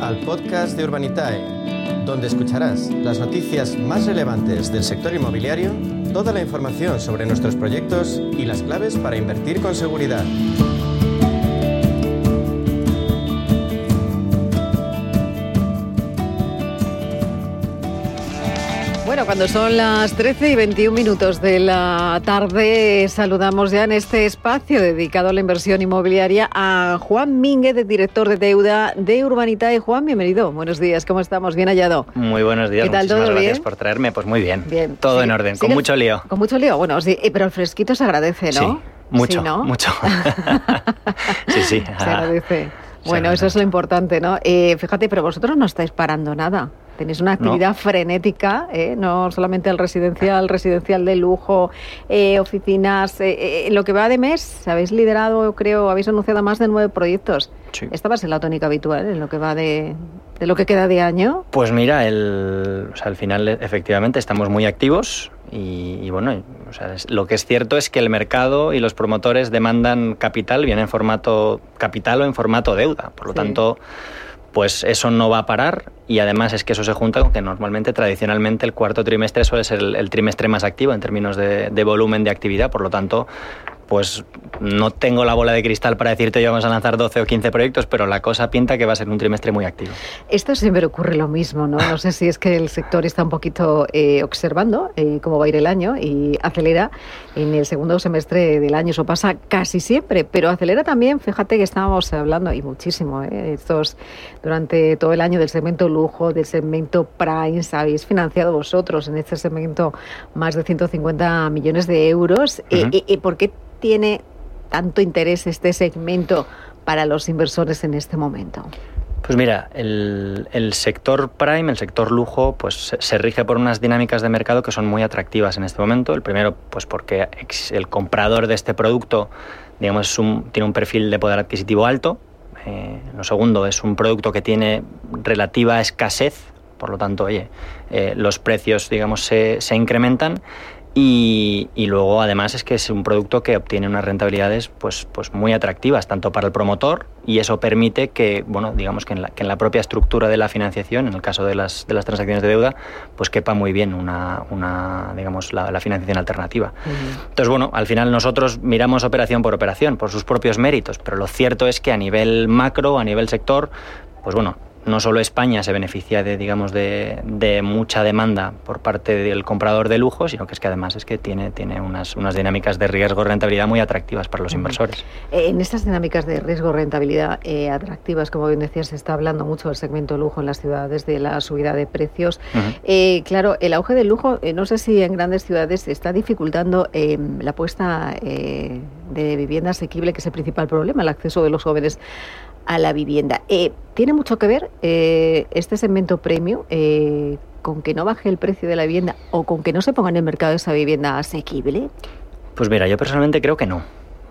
al podcast de Urbanitae, donde escucharás las noticias más relevantes del sector inmobiliario, toda la información sobre nuestros proyectos y las claves para invertir con seguridad. Bueno, cuando son las 13:21 de la tarde, saludamos ya en este espacio dedicado a la inversión inmobiliaria a Juan Mínguez, director de deuda de Urbanitae. Juan, bienvenido. Buenos días, ¿cómo estamos? ¿Bien hallado? Muy buenos días, ¿Qué tal? muchísimas ¿Todo gracias bien? por traerme. Pues muy bien, Bien. todo Sí, en orden, sí, con mucho lío. Con mucho lío, bueno, sí, pero el fresquito se agradece, ¿no? Sí, mucho, Sí, ¿no? mucho. Sí. Se agradece. Bueno, eso es lo importante, ¿no? Fíjate, pero vosotros no estáis parando nada. Tenéis una actividad frenética, no solamente el residencial de lujo, oficinas. Lo que va de mes, habéis liderado, creo, habéis anunciado más de 9 proyectos. Sí. ¿Esta va a ser la tónica habitual en lo que va de lo que queda de año? Pues mira, al final efectivamente estamos muy activos y bueno, lo que es cierto es que el mercado y los promotores demandan capital, bien en formato capital o en formato deuda. Por lo tanto, pues eso no va a parar y además es que eso se junta con que normalmente, tradicionalmente, el cuarto trimestre suele ser el trimestre más activo en términos de volumen de actividad. Por lo tanto, pues no tengo la bola de cristal para decirte que vamos a lanzar 12 o 15 proyectos, pero la cosa pinta que va a ser un trimestre muy activo. Esto siempre ocurre lo mismo, ¿no? No sé si es que el sector está un poquito observando cómo va a ir el año y acelera en el segundo semestre del año. Eso pasa casi siempre, pero acelera también, fíjate que estábamos hablando, y muchísimo, durante todo el año del segmento lujo, del segmento Prime. Habéis financiado vosotros en este segmento más de 150 millones de euros. ¿Por qué tiene tanto interés este segmento para los inversores en este momento? Pues mira, el sector Prime, el sector lujo, pues se rige por unas dinámicas de mercado que son muy atractivas en este momento. El primero, pues porque el comprador de este producto, digamos, tiene un perfil de poder adquisitivo alto. Lo segundo, es un producto que tiene relativa escasez, por lo tanto, los precios, digamos, se incrementan. Y luego, además, es que es un producto que obtiene unas rentabilidades pues muy atractivas, tanto para el promotor, y eso permite que, bueno, digamos que en la propia estructura de la financiación, en el caso de las transacciones de deuda, pues quepa muy bien digamos, la financiación alternativa. Entonces, bueno, al final nosotros miramos operación por sus propios méritos, pero lo cierto es que a nivel macro, a nivel sector, pues bueno, no solo España se beneficia de mucha demanda por parte del comprador de lujo, sino que es que además es que tiene unas dinámicas de riesgo-rentabilidad muy atractivas para los inversores. En estas dinámicas de riesgo-rentabilidad atractivas, como bien decías, se está hablando mucho del segmento lujo en las ciudades, de la subida de precios. Claro, el auge del lujo, no sé si en grandes ciudades está dificultando la puesta de vivienda asequible, que es el principal problema, el acceso de los jóvenes a la vivienda. ¿Tiene mucho que ver este segmento premium con que no baje el precio de la vivienda o con que no se ponga en el mercado esa vivienda asequible? Pues mira, yo personalmente creo que no.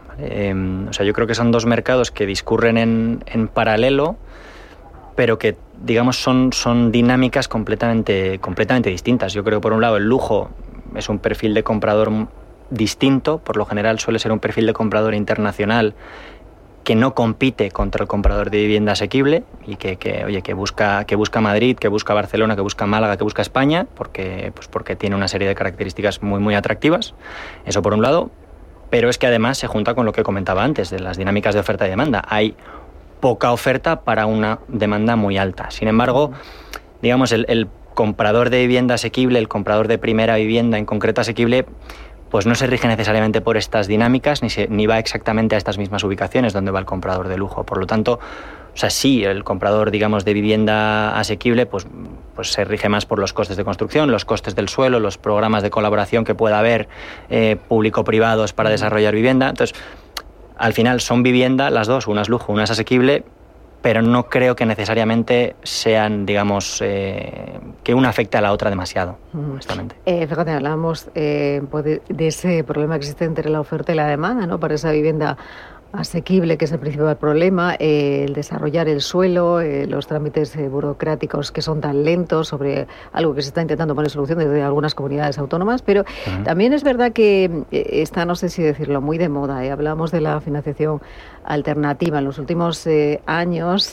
Yo creo que son dos mercados que discurren en paralelo, pero que, digamos, son dinámicas completamente distintas. Yo creo que, por un lado, el lujo es un perfil de comprador distinto. Por lo general suele ser un perfil de comprador internacional que no compite contra el comprador de vivienda asequible y que busca Madrid, que busca Barcelona, que busca Málaga, que busca España, porque tiene una serie de características muy, muy atractivas. Eso por un lado, pero es que además se junta con lo que comentaba antes, de las dinámicas de oferta y demanda. Hay poca oferta para una demanda muy alta. Sin embargo, digamos, el comprador de vivienda asequible, el comprador de primera vivienda en concreto asequible, pues no se rige necesariamente por estas dinámicas, ni va exactamente a estas mismas ubicaciones donde va el comprador de lujo. Por lo tanto, sí, el comprador, digamos, de vivienda asequible, pues se rige más por los costes de construcción, los costes del suelo, los programas de colaboración que pueda haber público-privados para desarrollar vivienda. Entonces, al final son vivienda las dos, una es lujo, una es asequible, pero no creo que necesariamente sean, digamos, que una afecte a la otra demasiado, honestamente. Fíjate, hablábamos de ese problema que existe entre la oferta y la demanda, ¿no? Para esa vivienda asequible, que es el principal problema, el desarrollar el suelo, los trámites burocráticos que son tan lentos, sobre algo que se está intentando poner solución desde algunas comunidades autónomas, pero también es verdad que está, no sé si decirlo, muy de moda. Hablamos de la financiación alternativa en los últimos años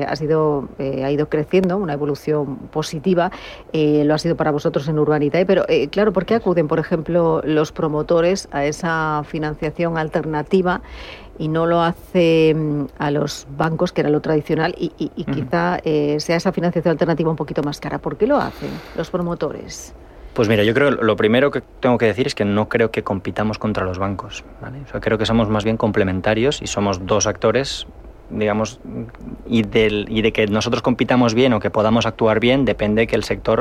ha ido creciendo, una evolución positiva, lo ha sido para vosotros en Urbanitae, pero claro, ¿por qué acuden, por ejemplo, los promotores a esa financiación alternativa y no lo hace a los bancos, que era lo tradicional, y quizá sea esa financiación alternativa un poquito más cara? ¿Por qué lo hacen los promotores? Pues mira, yo creo que lo primero que tengo que decir es que no creo que compitamos contra los bancos, ¿vale? O sea, creo que somos más bien complementarios y somos dos actores, digamos, y de que nosotros compitamos bien o que podamos actuar bien depende de que el sector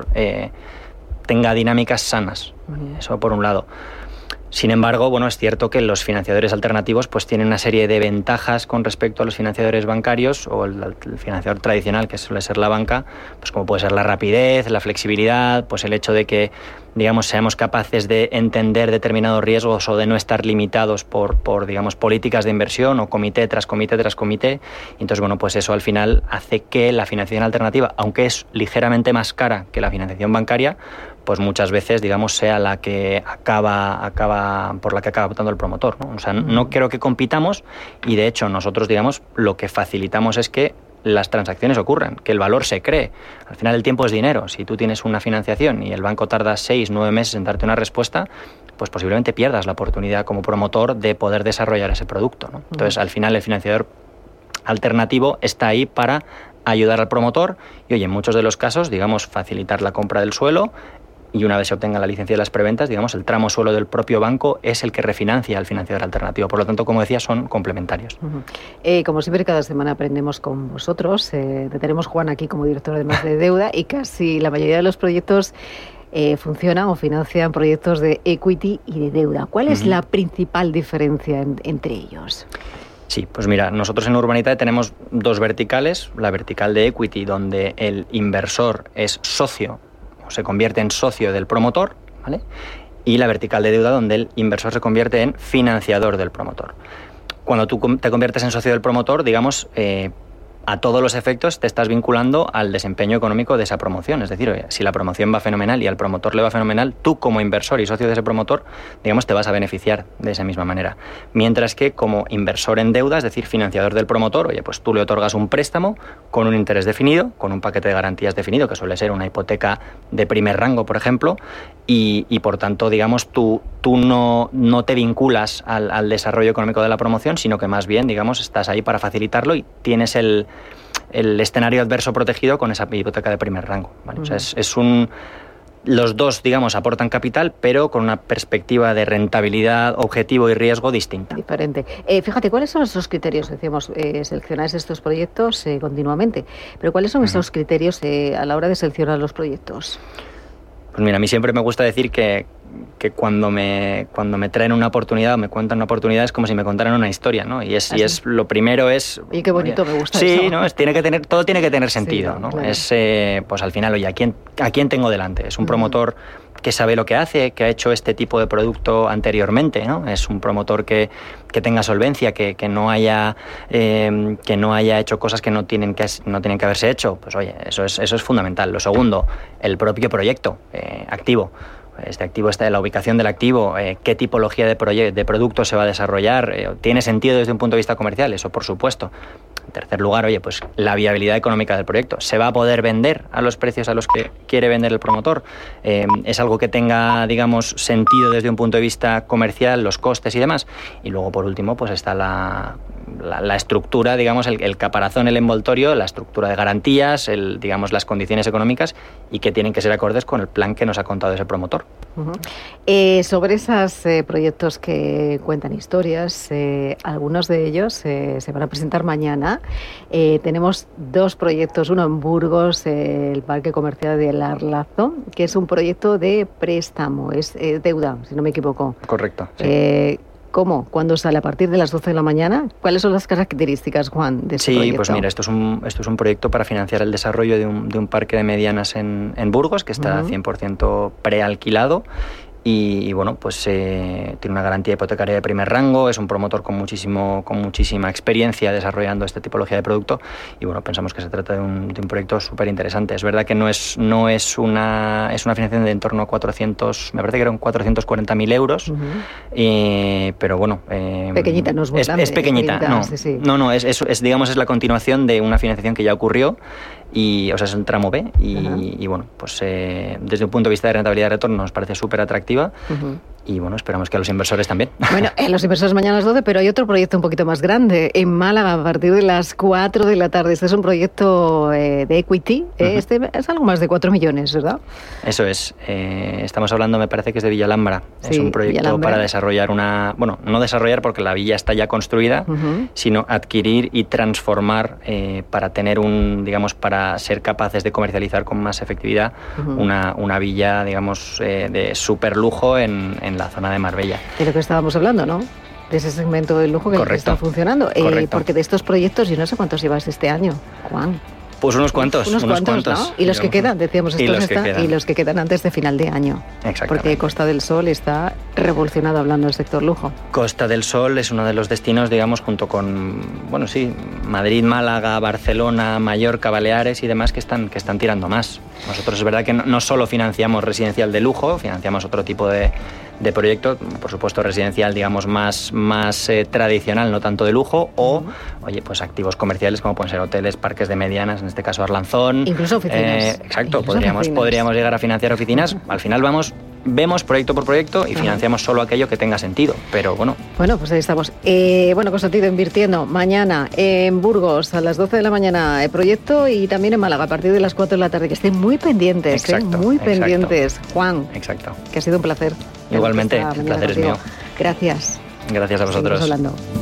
tenga dinámicas sanas. Eso por un lado. Sin embargo, bueno, es cierto que los financiadores alternativos pues tienen una serie de ventajas con respecto a los financiadores bancarios o el financiador tradicional, que suele ser la banca, pues como puede ser la rapidez, la flexibilidad, pues el hecho de que, digamos, seamos capaces de entender determinados riesgos o de no estar limitados por digamos, políticas de inversión o comité tras comité tras comité. Y entonces, bueno, pues eso al final hace que la financiación alternativa, aunque es ligeramente más cara que la financiación bancaria, pues muchas veces, digamos, sea la que acaba optando el promotor, ¿no? O sea, no creo que compitamos y, de hecho, nosotros, digamos, lo que facilitamos es que las transacciones ocurran, que el valor se cree. Al final el tiempo es dinero. Si tú tienes una financiación y el banco tarda 6, 9 meses en darte una respuesta, pues posiblemente pierdas la oportunidad como promotor de poder desarrollar ese producto, ¿no? Entonces, al final el financiador alternativo está ahí para ayudar al promotor y, oye, en muchos de los casos, digamos, facilitar la compra del suelo. Y una vez se obtenga la licencia de las preventas, digamos, el tramo suelo del propio banco es el que refinancia al financiador alternativo. Por lo tanto, como decía, son complementarios. Como siempre, cada semana aprendemos con vosotros. Tenemos Juan aquí como director además de deuda y casi la mayoría de los proyectos funcionan o financian proyectos de equity y de deuda. ¿Cuál es la principal diferencia entre ellos? Sí, pues mira, nosotros en Urbanitae tenemos dos verticales. La vertical de equity, donde el inversor es socio, se convierte en socio del promotor, ¿vale? Y la vertical de deuda, donde el inversor se convierte en financiador del promotor. Cuando tú te conviertes en socio del promotor, digamos, a todos los efectos te estás vinculando al desempeño económico de esa promoción. Es decir, oye, si la promoción va fenomenal y al promotor le va fenomenal, tú como inversor y socio de ese promotor, digamos, te vas a beneficiar de esa misma manera. Mientras que como inversor en deuda, es decir, financiador del promotor, oye, pues tú le otorgas un préstamo con un interés definido, con un paquete de garantías definido, que suele ser una hipoteca de primer rango, por ejemplo, y por tanto, digamos, tú no te vinculas al desarrollo económico de la promoción, sino que más bien, digamos, estás ahí para facilitarlo y tienes el escenario adverso protegido con esa hipoteca de primer rango, ¿vale? O sea, los dos, digamos, aportan capital, pero con una perspectiva de rentabilidad, objetivo y riesgo distinta. Diferente. Fíjate, ¿cuáles son esos criterios? Decíamos, seleccionáis estos proyectos continuamente, pero ¿cuáles son esos criterios a la hora de seleccionar los proyectos? Pues mira, a mí siempre me gusta decir que cuando me traen una oportunidad o me cuentan una oportunidad es como si me contaran una historia, ¿no? Y es lo primero es... Oye, qué bonito, me gusta sí, eso. ¿no? Todo tiene que tener sentido, sí, ¿no? Claro. Pues al final, oye, ¿a quién tengo delante? Es un promotor que sabe lo que hace, que ha hecho este tipo de producto anteriormente, ¿no? Es un promotor que tenga solvencia, que no haya hecho cosas que no tienen que haberse hecho. Pues oye, eso es fundamental. Lo segundo, el propio proyecto activo. Este activo está en la ubicación del activo, qué tipología de producto se va a desarrollar, tiene sentido desde un punto de vista comercial, eso por supuesto. En tercer lugar, oye, pues la viabilidad económica del proyecto. ¿Se va a poder vender a los precios a los que quiere vender el promotor? ¿Es algo que tenga, digamos, sentido desde un punto de vista comercial, los costes y demás? Y luego, por último, pues está la estructura, digamos, el caparazón, el envoltorio, la estructura de garantías, digamos, las condiciones económicas y que tienen que ser acordes con el plan que nos ha contado ese promotor. Sobre esos proyectos que cuentan historias, algunos de ellos se van a presentar mañana. Tenemos dos proyectos, uno en Burgos, el Parque Comercial de Larlazo, que es un proyecto de préstamo, es deuda, si no me equivoco. Correcto. Sí. ¿Cómo? ¿Cuándo sale? ¿A partir de las 12 de la mañana? ¿Cuáles son las características, Juan, de este proyecto? Sí, pues mira, esto es un proyecto para financiar el desarrollo de un parque de medianas en Burgos, que está 100% prealquilado Y bueno, pues tiene una garantía hipotecaria de primer rango, es un promotor con muchísima experiencia desarrollando esta tipología de producto, y bueno, pensamos que se trata de un proyecto súper interesante. Es verdad que es una financiación de en torno a 400, me parece que eran 440.000 euros, pero bueno... pequeñita, no es muy grande. Es pequeñita, no. Sí. No, digamos, es la continuación de una financiación que ya ocurrió, o sea, es el tramo B, y bueno, pues desde un punto de vista de rentabilidad y retorno nos parece súper atractiva, y bueno, esperamos que a los inversores también. Bueno, los inversores mañana a las 12, pero hay otro proyecto un poquito más grande, en Málaga, a partir de las 4 de la tarde. Este es un proyecto de equity, este es algo más de 4 millones, ¿verdad? Eso es, estamos hablando, me parece que es de Villalambra, sí, es un proyecto para desarrollar bueno, no desarrollar porque la villa está ya construida, sino adquirir y transformar para tener para ser capaces de comercializar con más efectividad una villa, digamos, de súper lujo en la zona de Marbella. De lo que estábamos hablando, ¿no? De ese segmento de lujo que está funcionando. Porque de estos proyectos, yo no sé cuántos llevas este año, Juan. Pues unos cuantos. ¿No? Y los que quedan, decíamos, y los que quedan antes de final de año. Exactamente. Porque Costa del Sol está revolucionado hablando del sector lujo. Costa del Sol es uno de los destinos, digamos, junto con, bueno, sí, Madrid, Málaga, Barcelona, Mallorca, Baleares y demás que están tirando más. Nosotros es verdad que no solo financiamos residencial de lujo, financiamos otro tipo de proyecto, por supuesto residencial, digamos, más tradicional, no tanto de lujo, o, pues activos comerciales como pueden ser hoteles, parques de medianas, en este caso Arlanzón. Incluso oficinas. Exacto, podríamos llegar a financiar oficinas. Al final vemos proyecto por proyecto y financiamos solo aquello que tenga sentido, pero bueno. Bueno, pues ahí estamos. Constantino, invirtiendo mañana en Burgos a las 12 de la mañana proyecto, y también en Málaga a partir de las 4 de la tarde, que estén muy pendientes, pendientes. Juan. Exacto. Que ha sido un placer. Igualmente, el placer es mío. Gracias. Gracias a vosotros. Seguimos hablando.